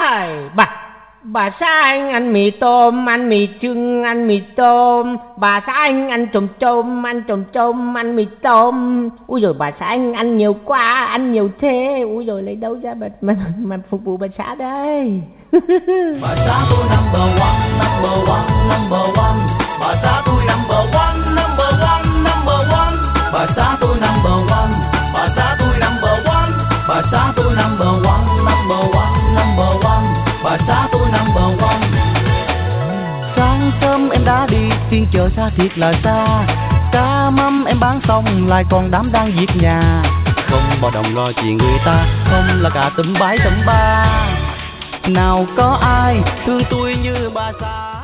Bà xã anh ăn mì tôm, ăn mì trưng, ăn mì tôm. Bà xã anh ăn trồm trôm, ăn trồm trôm, ăn mì tôm. Úi dồi, bà xã anh ăn nhiều quá, ăn nhiều thế. Úi dồi, lấy đâu ra mà phục vụ bà xã đây. Bà xã tôi number one, number one, number one. Bà xã tôi number one, number one, number one. Bà xã tôi number one, bà xã tôi number one. Bà xã tôi number one, number one, number one. Bà xã tôi number one. Sáng sớm em đã đi, phiên chợ xa thiệt là xa. Cá mắm em bán xong, lại còn đám đang việc nhà. Không bao đồng lo chuyện người ta, không là cả tụm bãi tụm ba. Nào có ai thương tôi như bà xã.